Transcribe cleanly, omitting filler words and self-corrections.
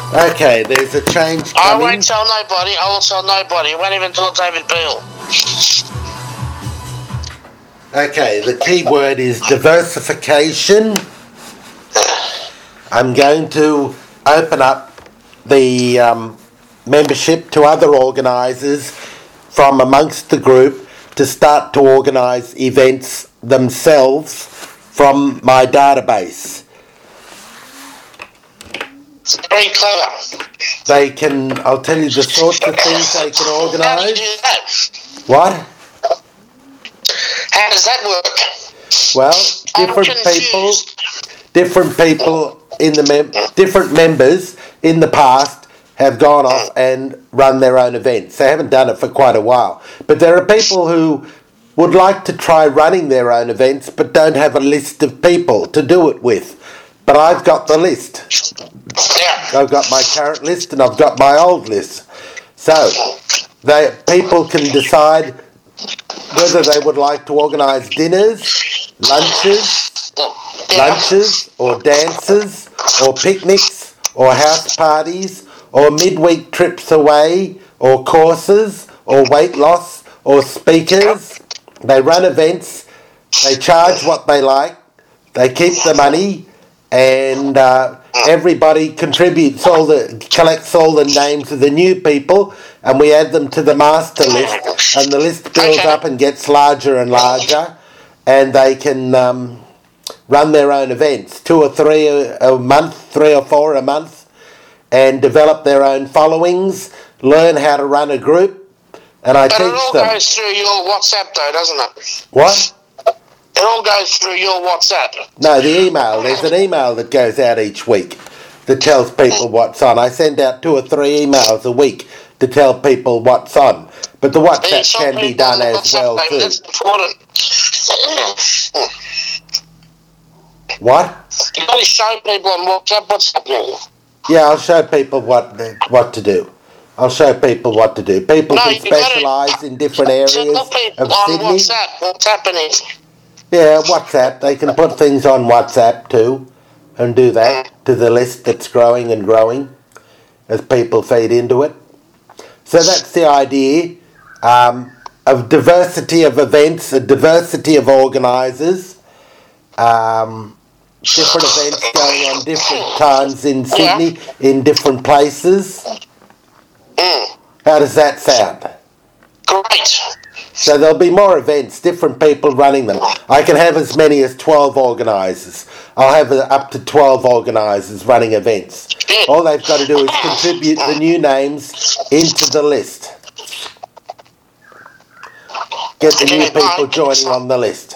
Okay, there's a change I coming. won't tell nobody. I will tell nobody. I won't even tell David Beale. Okay, the key word is diversification. I'm going to open up the membership to other organisers from amongst the group to start to organise events themselves from my database. It's very clever. They can, I'll tell you the sorts of things they can How do you organise. do that? What? How does that work? Well, I'm different people in the different members in the past have gone off and run their own events. They haven't done it for quite a while. But there are people who would like to try running their own events but don't have a list of people to do it with. But I've got the list. Yeah. I've got my current list and I've got my old list. So people can decide whether they would like to organise dinners, lunches or dances or picnics or house parties or midweek trips away or courses or weight loss or speakers. They run events, they charge what they like, they keep the money, and everybody collects all the names of the new people, and we add them to the master list, and the list builds up and gets larger and larger, and they can run their own events, 2 or 3 a month, 3 or 4 a month, and develop their own followings, learn how to run a group, and I teach them. But it all goes through your WhatsApp though, doesn't it? What? It all goes through your WhatsApp. No, the email. There's an email that goes out each week that tells people what's on. I send out 2 or 3 emails a week to tell people what's on. But the WhatsApp can be done as well too. That's important. What? You've got to show people on WhatsApp what's happening. Yeah, I'll show people what to do. I'll show people what to do. People can specialise in different areas of Sydney. On WhatsApp, what's happening? Yeah, WhatsApp. They can put things on WhatsApp too and do that to the list that's growing and growing as people feed into it. So that's the idea of diversity of events, a diversity of organisers, different events going on different times in Sydney, in different places. How does that sound? Great. So there'll be more events, different people running them. I can have as many as 12 organisers. I'll have up to 12 organisers running events. All they've got to do is contribute the new names into the list. Get the new people joining on the list.